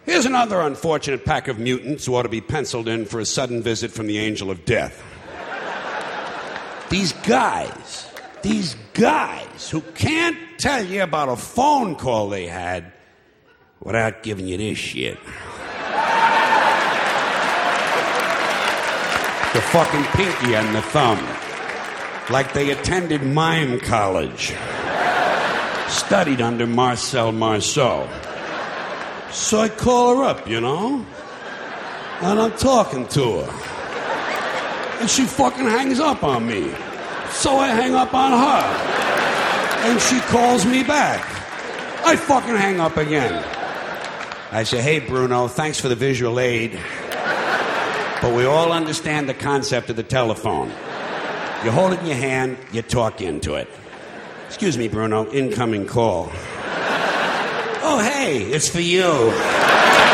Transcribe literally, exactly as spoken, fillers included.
Here's another unfortunate pack of mutants who ought to be penciled in for a sudden visit from the angel of death. These guys, these guys who can't tell you about a phone call they had without giving you this shit. The fucking pinky and the thumb. Like they attended mime college. Studied under Marcel Marceau. So I call her up, you know? And I'm talking to her. And she fucking hangs up on me. So I hang up on her. And she calls me back. I fucking hang up again. I say, hey, Bruno, thanks for the visual aid. But we all understand the concept of the telephone. You hold it in your hand, you talk into it. Excuse me, Bruno, incoming call. Oh, hey, it's for you.